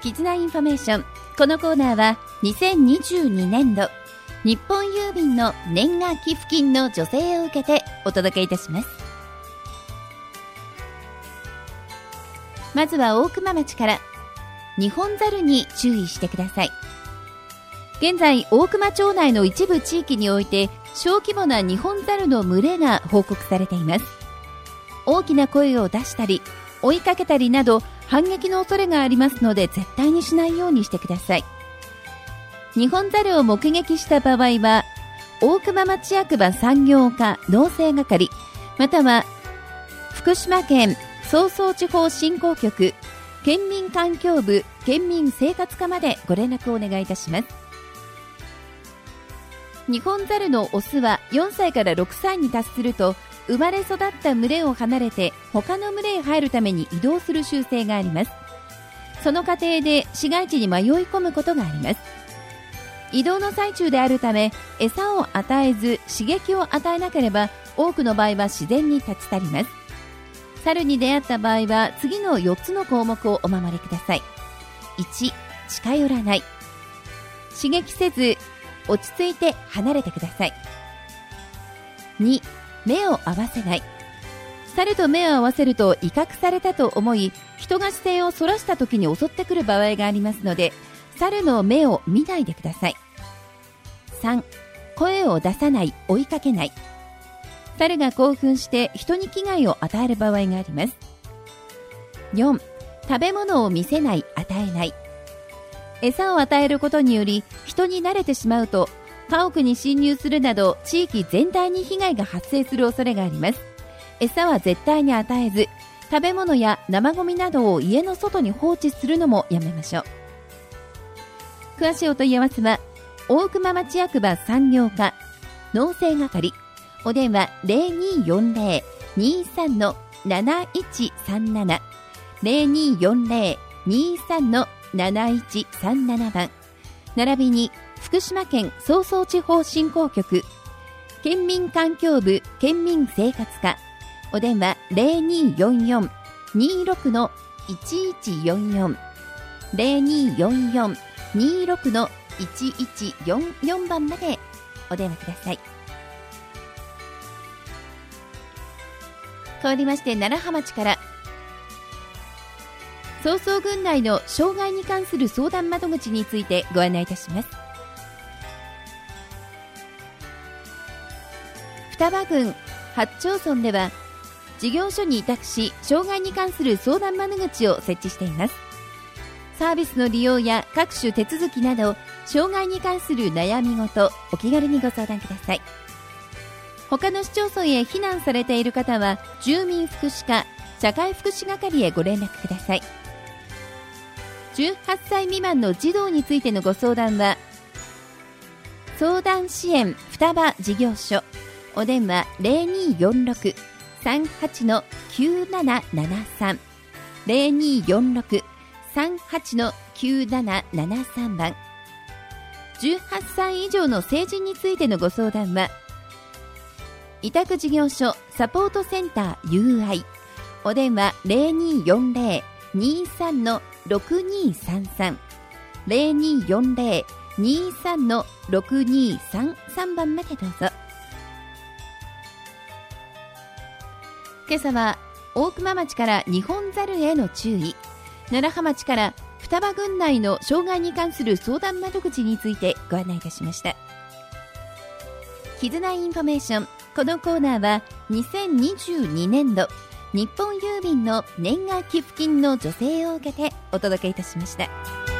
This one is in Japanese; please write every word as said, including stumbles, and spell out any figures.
絆インフォメーション。このコーナーはにせんにじゅうにねんど日本郵便の年賀寄付金の助成を受けてお届けいたします。まずは大熊町から。ニホンザルに注意してください。現在大熊町内の一部地域において小規模なニホンザルの群れが報告されています。大きな声を出したり追いかけたりなど反撃の恐れがありますので絶対にしないようにしてください。ニホンザルを目撃した場合は大熊町役場産業課農政係または福島県相双地方振興局県民環境部県民生活課までご連絡をお願いいたします。ニホンザルのオスはよんさいからろくさいに達すると生まれ育った群れを離れて他の群れへ入るために移動する習性があります。その過程で市街地に迷い込むことがあります。移動の最中であるため餌を与えず刺激を与えなければ多くの場合は自然に立ち去ります。猿に出会った場合は次のよっつの項目をお守りください。いち、近寄らない。刺激せず落ち着いて離れてください。に、目を合わせない。猿と目を合わせると威嚇されたと思い人が視線をそらした時に襲ってくる場合がありますので猿の目を見ないでください。さん、声を出さない追いかけない。猿が興奮して人に危害を与える場合があります。よん、食べ物を見せない与えない。餌を与えることにより人に慣れてしまうと家屋に侵入するなど地域全体に被害が発生する恐れがあります。餌は絶対に与えず食べ物や生ゴミなどを家の外に放置するのもやめましょう。詳しいお問い合わせは大熊町役場産業課農政係お電話 ゼロにーよんゼロ にーさん なないちさんなな ゼロにーよんゼロ にーさん なないちさんなな 番並びに福島県相双地方振興局県民環境部県民生活課お電話 ゼロにーよんよん にーろく いちいちよんよん ゼロにーよんよん にーろく いちいちよんよん 番までお電話ください。変わりまして楢葉町から。相双郡内の障害に関する相談窓口についてご案内いたします。双葉郡八町村では事業所に委託し障害に関する相談窓口を設置しています。サービスの利用や各種手続きなど障害に関する悩み事お気軽にご相談ください。他の市町村へ避難されている方は住民福祉課社会福祉係へご連絡ください。じゅうはっさい未満の児童についてのご相談は相談支援双葉事業所お電話 ゼロにーよんろく さんはち きゅうななななさん ゼロにーよんろく さんはち きゅうななななさん 番じゅうはっさい以上の成人についてのご相談は委託事業所サポートセンター ユーアイ お電話 ゼロにーよんゼロ にーさん ろくにーさんさん ゼロにーよんゼロ にーさん ろくにーさんさん 番までどうぞ。今朝は大熊町からニホンザルへの注意、楢葉町から双葉郡内の障害に関する相談窓口についてご案内いたしました。絆インフォメーション。このコーナーはにせんにじゅうにねんど日本郵便の年賀寄付金の助成を受けてお届けいたしました。